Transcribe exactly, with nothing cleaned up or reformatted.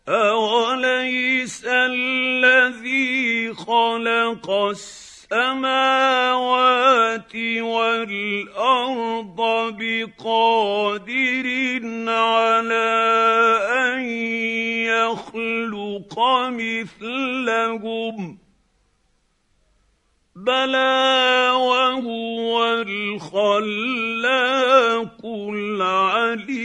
أوليس الذي خلق السماوات والأرض بقادر على أن يخلق مثلهم بلى وهو الخلاق العليم.